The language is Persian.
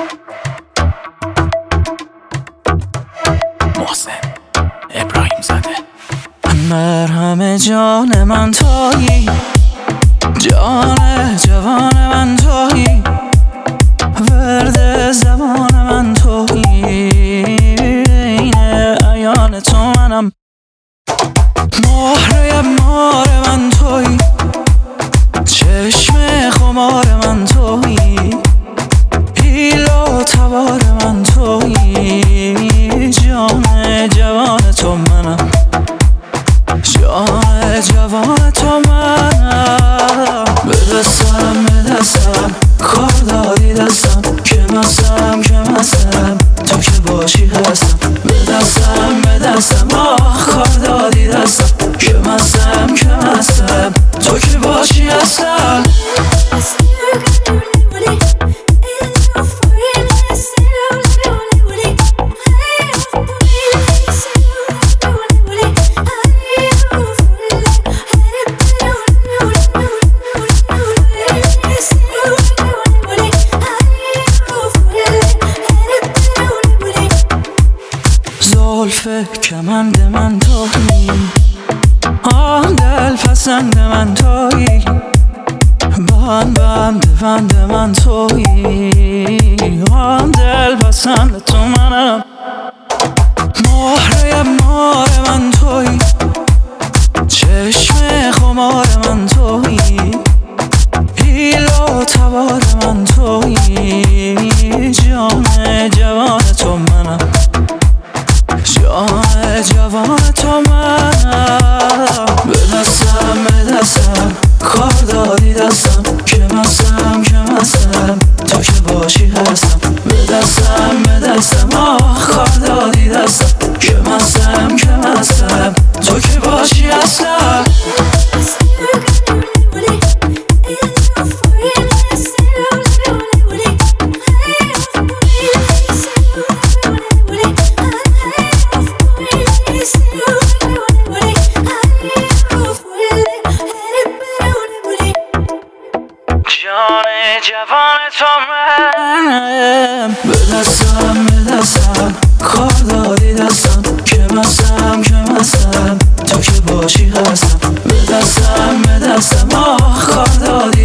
محسن ابراهیم زاده. مرهم جان من تویی، جان جوان من تویی، ورد زمان من تویی، این عیان تو منم، مهره مار من تویی، چشم خمار من تویی، حیل و تبار من تویی، جان جوان تو منم، جان جوان تو منم. به دستم کار دادی دستم، که مستم تو که باشی هستم. به دستم کار دادی دستم، که مستم تو که باشی هستم. زلف کمند من تویی، آن دل پسند من تویی، بند من تویی، آن دل پسند تو منم، مهره مار من تویی، چشم خمار من تویی، حیل و تبار من تویی، جان جوان تو منم، جان جوان تو منم. به دستم کار دادی دستم، که مستم تو که باشی هستم. به دستم کار دادی دستم، که مستم تو که باشی هستم. جان جوان تو منم. به دستم کار دادی دستم، که مستم تو که باشی هستم. به دستم کار دادی